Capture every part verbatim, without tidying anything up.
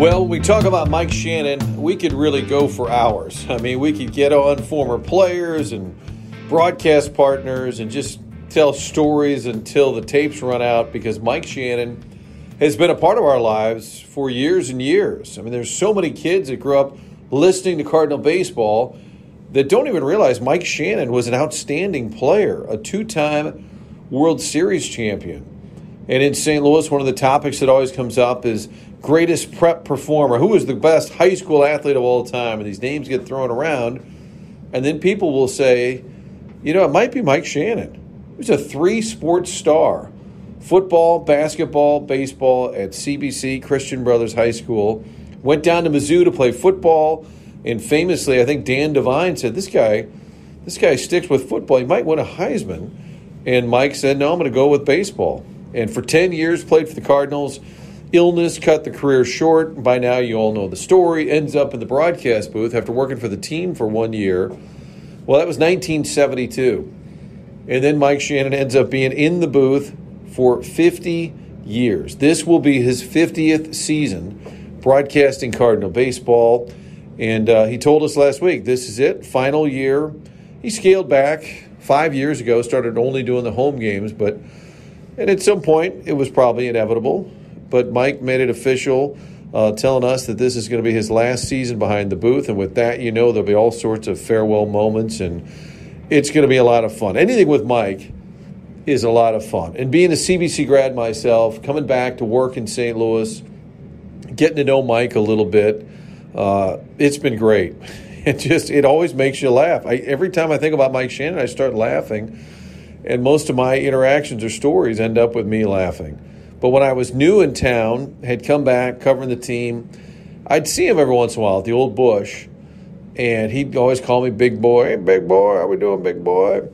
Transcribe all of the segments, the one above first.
Well, when we talk about Mike Shannon, we could really go for hours. I mean, we could get on former players and broadcast partners and just tell stories until the tapes run out, because Mike Shannon has been a part of our lives for years and years. I mean, there's so many kids that grew up listening to Cardinal baseball that don't even realize Mike Shannon was an outstanding player, a two-time World Series champion. And in Saint Louis, one of the topics that always comes up is greatest prep performer. Who was the best high school athlete of all time? And these names get thrown around. And then people will say, you know, it might be Mike Shannon. He was a three-sport star. Football, basketball, baseball at C B C, Christian Brothers High School. Went down to Mizzou to play football. And famously, I think Dan Devine said, this guy, this guy sticks with football. He might win a Heisman. And Mike said, no, I'm going to go with baseball. And for ten years, played for the Cardinals. Illness cut the career short. By now, you all know the story. Ends up in the broadcast booth after working for the team for one year. Well, that was nineteen seventy-two. And then Mike Shannon ends up being in the booth for fifty years. This will be his fiftieth season broadcasting Cardinal baseball. And uh, he told us last week, this is it, final year. He scaled back five years ago, started only doing the home games, but and at some point it was probably inevitable. But Mike made it official, uh, telling us that this is going to be his last season behind the booth. And with that, you know, there'll be all sorts of farewell moments, and it's going to be a lot of fun. Anything with Mike is a lot of fun. And being a C B C grad myself, coming back to work in Saint Louis, getting to know Mike a little bit, uh, it's been great. It just, it always makes you laugh. I, every time I think about Mike Shannon, I start laughing. And most of my interactions or stories end up with me laughing. But when I was new in town, had come back covering the team, I'd see him every once in a while at the old Busch, and he'd always call me big boy. Hey, big boy, how we doing, big boy?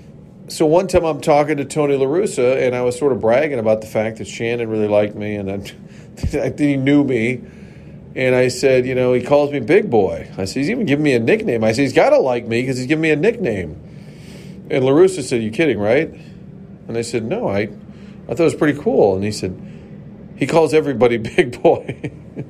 So one time I'm talking to Tony La Russa, and I was sort of bragging about the fact that Shannon really liked me, and I, he knew me. And I said, you know, he calls me big boy. I said, he's even giving me a nickname. I said, he's got to like me because he's giving me a nickname. And La Russa said, you kidding, right? And I said, no, I... I thought it was pretty cool. And he said, he calls everybody big boy.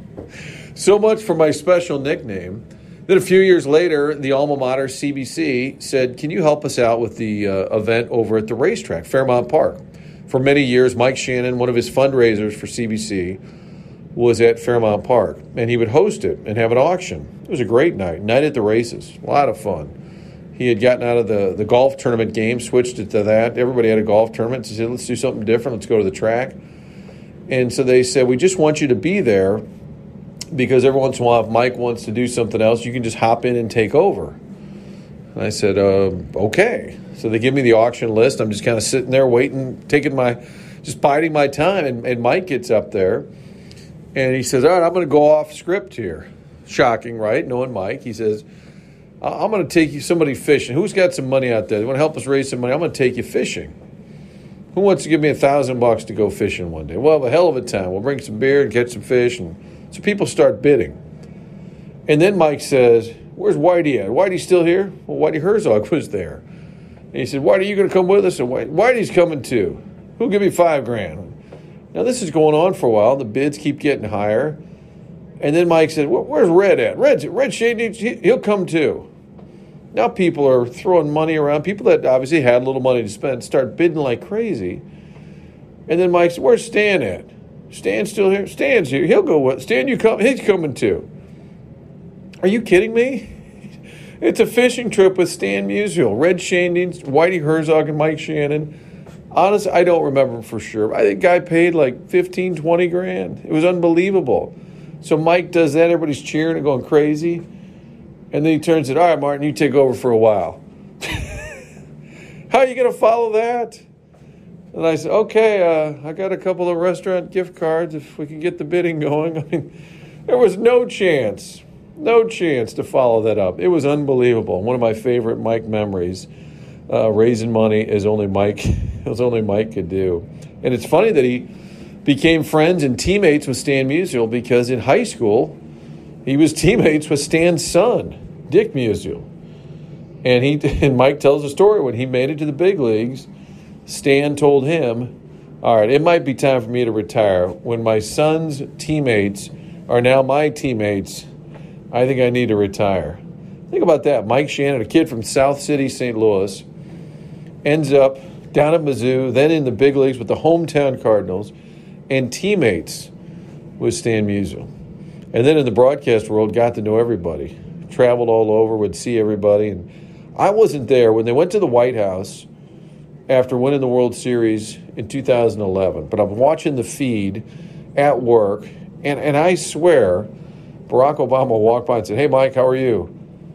So much for my special nickname. Then a few years later, the alma mater, C B C, said, can you help us out with the uh, event over at the racetrack, Fairmount Park? For many years, Mike Shannon, one of his fundraisers for C B C, was at Fairmount Park. And he would host it and have an auction. It was a great night. Night at the races. A lot of fun. He had gotten out of the, the golf tournament game, switched it to that. Everybody had a golf tournament. He said, let's do something different. Let's go to the track. And so they said, we just want you to be there because every once in a while, if Mike wants to do something else, you can just hop in and take over. And I said, uh, okay. So they give me the auction list. I'm just kind of sitting there waiting, taking my, just biding my time. And, and Mike gets up there, and he says, all right, I'm going to go off script here. Shocking, right? Knowing Mike. He says, I'm going to take you somebody fishing. Who's got some money out there? They want to help us raise some money? I'm going to take you fishing. Who wants to give me a thousand bucks to go fishing one day? We'll have a hell of a time. We'll bring some beer and catch some fish. And so people start bidding. And then Mike says, where's Whitey at? Whitey's still here? Well, Whitey Herzog was there. And he said, Whitey, are you going to come with us? And Whitey's coming too. Who'll give me five grand? Now this is going on for a while. The bids keep getting higher. And then Mike said, where's Red at? Red's, Red Shade, he'll come too. Now people are throwing money around. People that obviously had a little money to spend start bidding like crazy. And then Mike said, where's Stan at? Stan's still here? Stan's here. He'll go with Stan, you come. He's coming too. Are you kidding me? It's a fishing trip with Stan Musial, Red Shanding, Whitey Herzog, and Mike Shannon. Honestly, I don't remember for sure. I think guy paid like fifteen, twenty grand. It was unbelievable. So Mike does that. Everybody's cheering and going crazy. And then he turns it, all right, Martin, you take over for a while. How are you going to follow that? And I said, okay, uh, I got a couple of restaurant gift cards if we can get the bidding going. I mean, there was no chance, no chance to follow that up. It was unbelievable. One of my favorite Mike memories, uh, raising money as only Mike, as only Mike could do. And it's funny that he became friends and teammates with Stan Musial because in high school, he was teammates with Stan's son, Dick Musial. And he and Mike tells a story when he made it to the big leagues, Stan told him, all right, it might be time for me to retire when my son's teammates are now my teammates. I think I need to retire. Think about that. Mike Shannon, a kid from South City, Saint Louis, ends up down at Mizzou, then in the big leagues with the hometown Cardinals, and teammates with Stan Musial. And then in the broadcast world, got to know everybody. Traveled all over, would see everybody. And I wasn't there when they went to the White House after winning the World Series in two thousand eleven. But I'm watching the feed at work, and, and I swear Barack Obama walked by and said, "Hey, Mike, how are you?"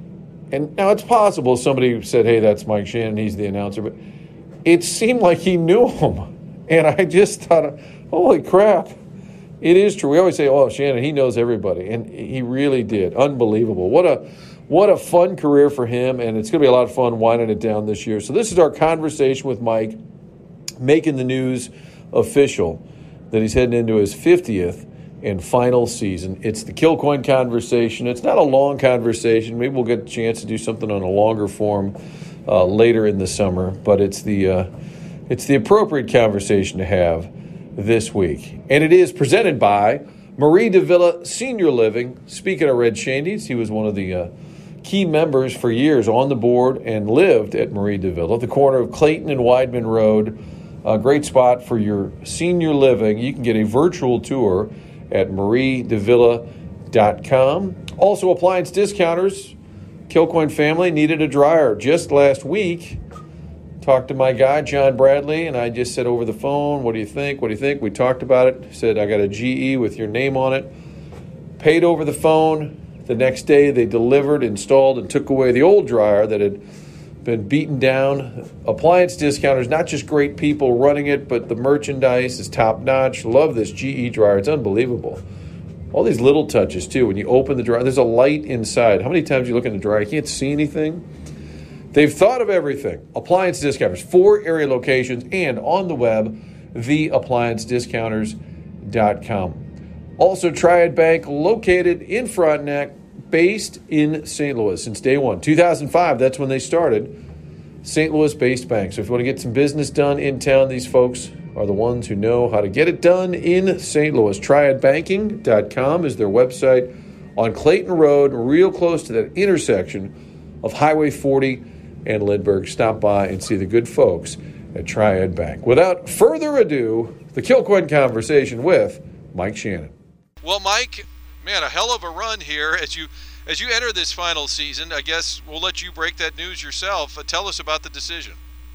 And now it's possible somebody said, "Hey, that's Mike Shannon, he's the announcer." But it seemed like he knew him. And I just thought, holy crap. It is true. We always say, oh, Shannon, he knows everybody. And he really did. Unbelievable. What a what a fun career for him. And it's going to be a lot of fun winding it down this year. So this is our conversation with Mike, making the news official that he's heading into his fiftieth and final season. It's the Kilcoyne conversation. It's not a long conversation. Maybe we'll get a chance to do something on a longer form uh, later in the summer. But it's the uh, it's the appropriate conversation to have this week. And it is presented by Marie de Villa Senior Living. Speaking of Red Shandies, he was one of the uh, key members for years on the board and lived at Marie de Villa, the corner of Clayton and Weidman Road. A great spot for your senior living. You can get a virtual tour at marie de villa dot com. Also, appliance discounters. Kilcoyne family needed a dryer just last week. Talked to my guy, John Bradley, and I just said over the phone, what do you think? What do you think? We talked about it. He said, I got a G E with your name on it. Paid over the phone. The next day, they delivered, installed, and took away the old dryer that had been beaten down. Appliance discounters, not just great people running it, but the merchandise is top-notch. Love this G E dryer. It's unbelievable. All these little touches, too. When you open the dryer, there's a light inside. How many times you look in the dryer, you can't see anything? They've thought of everything. Appliance discounters, four area locations, and on the web, the appliance discounters dot com. Also, Triad Bank, located in Frontenac, based in Saint Louis since day one. two thousand five, that's when they started. Saint Louis-based bank. So if you want to get some business done in town, these folks are the ones who know how to get it done in Saint Louis. triad banking dot com is their website on Clayton Road, real close to that intersection of Highway forty and Lindbergh. Stop by and see the good folks at Triad Bank. Without further ado, the Kilcoyne conversation with Mike Shannon. Well, Mike, man, a hell of a run here as you as you enter this final season. I guess we'll let you break that news yourself. Uh, tell us about the decision.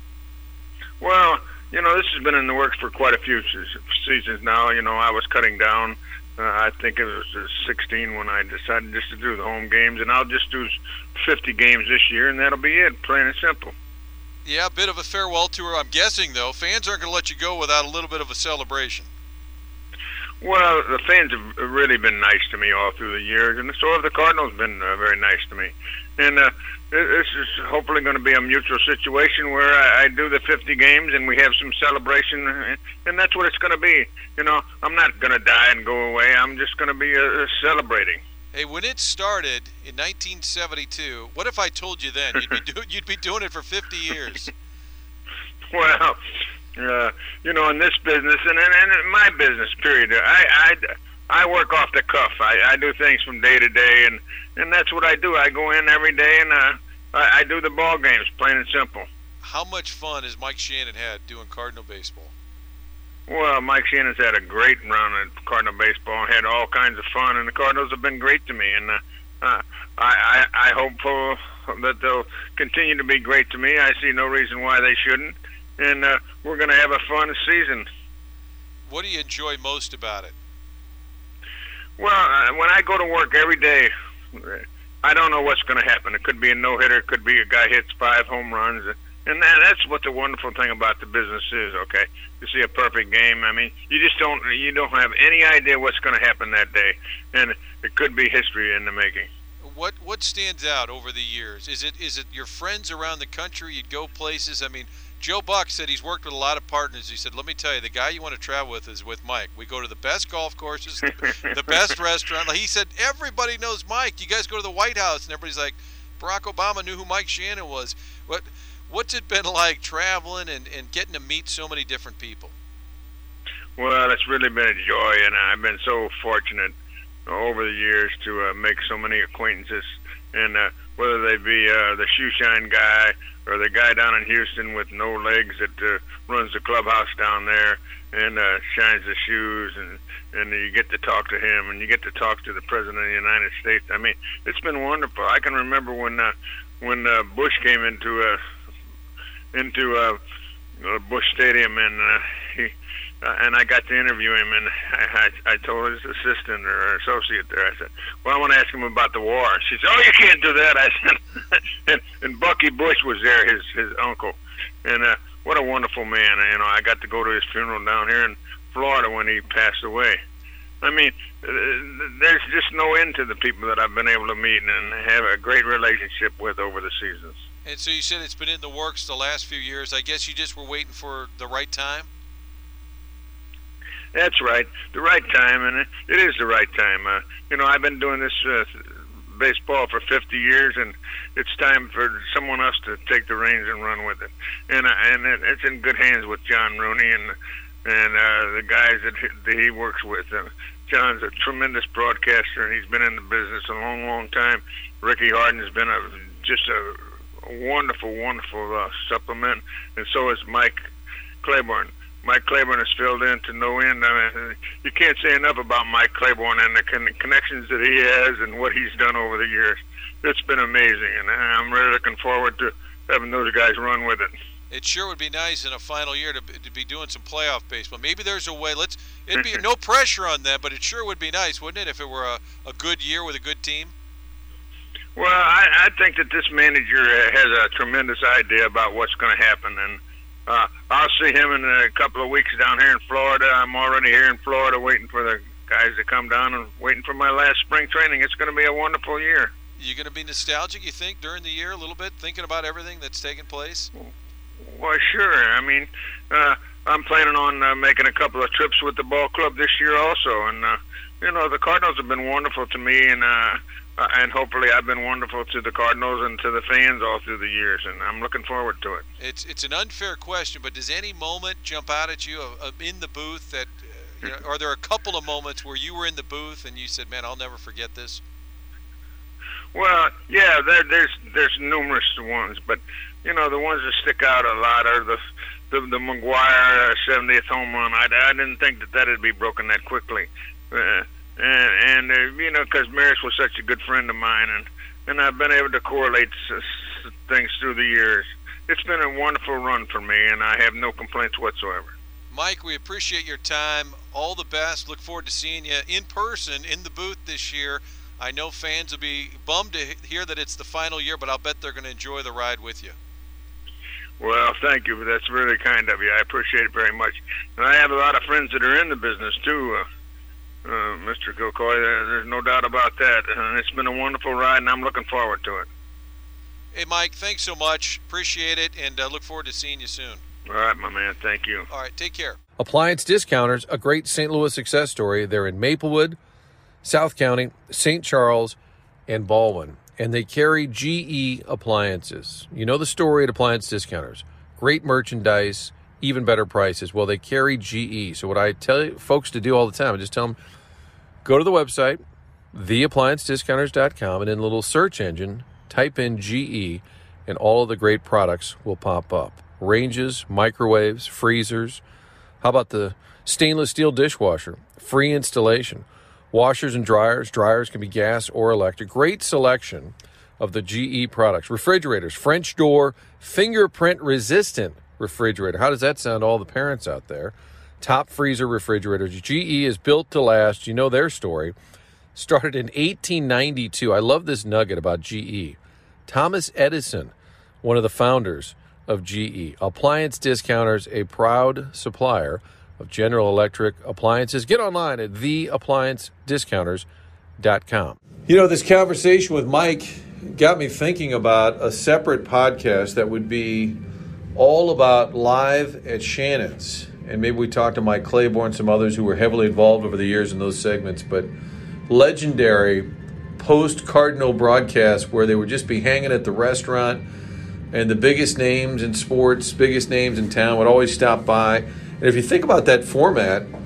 Well, you know, this has been in the works for quite a few seasons now. You know, I was cutting down. Uh, I think it was uh, sixteen when I decided just to do the home games, and I'll just do fifty games this year, and that'll be it, plain and simple. Yeah, a bit of a farewell tour. I'm guessing, though, fans aren't going to let you go without a little bit of a celebration. Well, the fans have really been nice to me all through the years, and so have the Cardinals been uh, very nice to me. And uh, this is hopefully going to be a mutual situation where I, I do the fifty games and we have some celebration, and that's what it's going to be. You know, I'm not going to die and go away. I'm just going to be uh, celebrating. Hey, when it started in nineteen seventy-two, what if I told you then you'd be, do, you'd be doing it for fifty years? Well, uh, you know, in this business and in, and in my business, period, I, I, I work off the cuff. I, I do things from day to day, and, and that's what I do. I go in every day, and uh, I, I do the ball games, plain and simple. How much fun has Mike Shannon had doing Cardinal baseball? Well, Mike Shannon's had a great run at Cardinal baseball and had all kinds of fun, and the Cardinals have been great to me. And uh, uh, I, I, I hope uh, that they'll continue to be great to me. I see no reason why they shouldn't. And uh, we're going to have a fun season. What do you enjoy most about it? Well, uh, when I go to work every day, I don't know what's going to happen. It could be a no-hitter. It could be a guy hits five home runs. And that, that's what the wonderful thing about the business is, okay? You see a perfect game. I mean, you just don't you don't have any idea what's going to happen that day. And it could be history in the making. What what stands out over the years? Is it is it your friends around the country? You'd go places. I mean, Joe Buck said he's worked with a lot of partners. He said, let me tell you, the guy you want to travel with is with Mike. We go to the best golf courses, the, the best restaurant. He said, everybody knows Mike. You guys go to the White House, and everybody's like, Barack Obama knew who Mike Shannon was. What What's it been like traveling and, and getting to meet so many different people? Well, it's really been a joy, and I've been so fortunate over the years to uh, make so many acquaintances, and uh, whether they be uh, the shoe shine guy or the guy down in Houston with no legs that uh, runs the clubhouse down there and uh, shines the shoes, and and you get to talk to him, and you get to talk to the President of the United States. I mean, it's been wonderful. I can remember when uh, when uh, Bush came into uh, into uh, uh, Bush Stadium, and uh, he uh, and I got to interview him, and I, I, I told his assistant or associate there, I said, well, I want to ask him about the war. She said, oh, you can't do that. I said, and, and Bucky Bush was there, his his uncle, and uh, what a wonderful man. You know, I got to go to his funeral down here in Florida when he passed away. I mean, uh, there's just no end to the people that I've been able to meet and have a great relationship with over the seasons. And so you said it's been in the works the last few years. I guess you just were waiting for the right time? That's right, the right time, and it, it is the right time. Uh, you know, I've been doing this uh, baseball for fifty years, and it's time for someone else to take the reins and run with it. And uh, and it, it's in good hands with John Rooney and and uh, the guys that he, that he works with. Uh, John's a tremendous broadcaster, and he's been in the business a long, long time. Ricky Harden's been a just a, a wonderful, wonderful uh, supplement, and so is Mike Claiborne. Mike Claiborne has filled in to no end. I mean, you can't say enough about Mike Claiborne and the con- connections that he has and what he's done over the years. It's been amazing, and I'm really looking forward to having those guys run with it. It sure would be nice in a final year to, to be doing some playoff baseball. Maybe there's a way. Let's. It'd be no pressure on them, but it sure would be nice, wouldn't it, if it were a, a good year with a good team? Well, I, I think that this manager has a tremendous idea about what's going to happen, and uh, I'll see him in a couple of weeks down here in Florida. I'm already here in Florida waiting for the guys to come down and waiting for my last spring training. It's going to be a wonderful year. You going to be nostalgic, you think, during the year a little bit, thinking about everything that's taken place? Well, sure. I mean, uh, I'm planning on uh, making a couple of trips with the ball club this year also, and uh, you know, the Cardinals have been wonderful to me, and uh, uh, and hopefully I've been wonderful to the Cardinals and to the fans all through the years, and I'm looking forward to it. It's it's an unfair question, but does any moment jump out at you uh, in the booth that, uh, you know, are there a couple of moments where you were in the booth and you said, man, I'll never forget this? Well, yeah, there, there's there's numerous ones, but you know, the ones that stick out a lot are the the, the McGuire seventieth home run. I, I didn't think that that would be broken that quickly, uh, and, and uh, you know, because Maris was such a good friend of mine, and and I've been able to correlate s- s- things through the years. It's been a wonderful run for me, and I have no complaints whatsoever. Mike, we appreciate your time. All the best. Look forward to seeing you in person in the booth this year. I know fans will be bummed to hear that it's the final year, but I'll bet they're going to enjoy the ride with you. Well, thank you. That's really kind of you. I appreciate it very much. And I have a lot of friends that are in the business, too, uh, uh, Mister Gilcoy. There, there's no doubt about that. And it's been a wonderful ride, and I'm looking forward to it. Hey, Mike, thanks so much. Appreciate it, and uh, look forward to seeing you soon. All right, my man. Thank you. All right, take care. Appliance Discounters, a great Saint Louis success story. They're in Maplewood, South County, Saint Charles, and Baldwin. And they carry G E appliances. You know the story at Appliance Discounters. Great merchandise, even better prices. Well, they carry G E. So what I tell folks to do all the time, I just tell them, go to the website, the appliance discounters dot com, and in the little search engine, type in G E, and all of the great products will pop up. Ranges, microwaves, freezers. How about the stainless steel dishwasher? Free installation. Washers and dryers. Dryers can be gas or electric. Great selection of the G E products. Refrigerators, French door, fingerprint resistant refrigerator. How does that sound to all the parents out there? Top freezer refrigerators. G E is built to last. You know their story. Started in eighteen ninety-two. I love this nugget about G E. Thomas Edison, one of the founders of G E. Appliance Discounters, a proud supplier of General Electric appliances. Get online at the appliance discounters dot com. You know, this conversation with Mike got me thinking about a separate podcast that would be all about live at Shannon's. And maybe we talk to Mike Claiborne, some others who were heavily involved over the years in those segments, but legendary post-Cardinal broadcasts where they would just be hanging at the restaurant and the biggest names in sports, biggest names in town would always stop by. And if you think about that format,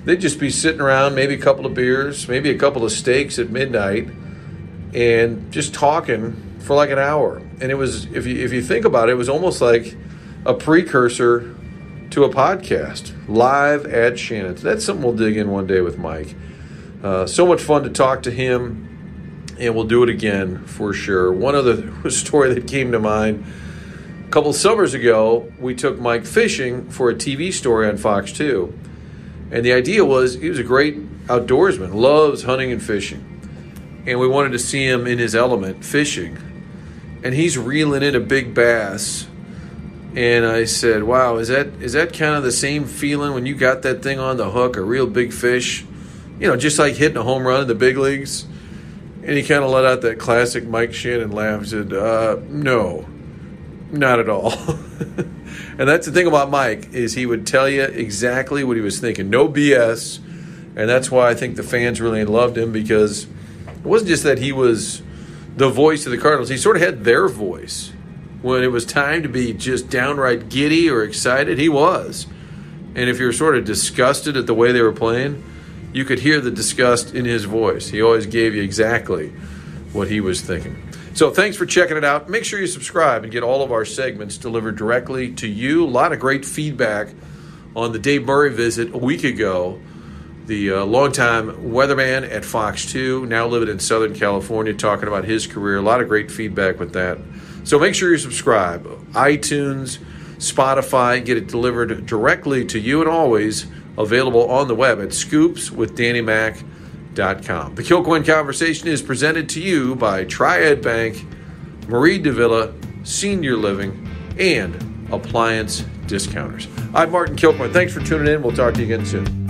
they'd just be sitting around, maybe a couple of beers, maybe a couple of steaks at midnight, and just talking for like an hour. And it was, if you if you think about it, it was almost like a precursor to a podcast, live at Shannon's. That's something we'll dig in one day with Mike. Uh, so much fun to talk to him, and we'll do it again for sure. One other story that came to mind, a couple of summers ago, we took Mike fishing for a T V story on Fox two. And the idea was he was a great outdoorsman, loves hunting and fishing. And we wanted to see him in his element fishing. And he's reeling in a big bass. And I said, wow, is that is that kind of the same feeling when you got that thing on the hook, a real big fish? You know, just like hitting a home run in the big leagues? And he kind of let out that classic Mike Shannon laugh and said, uh, no, not at all. And that's the thing about Mike, is he would tell you exactly what he was thinking. No B S. And that's why I think the fans really loved him, because it wasn't just that he was the voice of the Cardinals. He sort of had their voice. When it was time to be just downright giddy or excited, he was. And if you were sort of disgusted at the way they were playing, you could hear the disgust in his voice. He always gave you exactly what he was thinking. So thanks for checking it out. Make sure you subscribe and get all of our segments delivered directly to you. A lot of great feedback on the Dave Murray visit a week ago. The uh, longtime weatherman at Fox two, now living in Southern California, talking about his career. A lot of great feedback with that. So make sure you subscribe. iTunes, Spotify, get it delivered directly to you, and always available on the web at scoops with danny mac dot com. The Kilcoyne Conversation is presented to you by Triad Bank, Marie Davila, Senior Living, and Appliance Discounters. I'm Martin Kilcoyne. Thanks for tuning in. We'll talk to you again soon.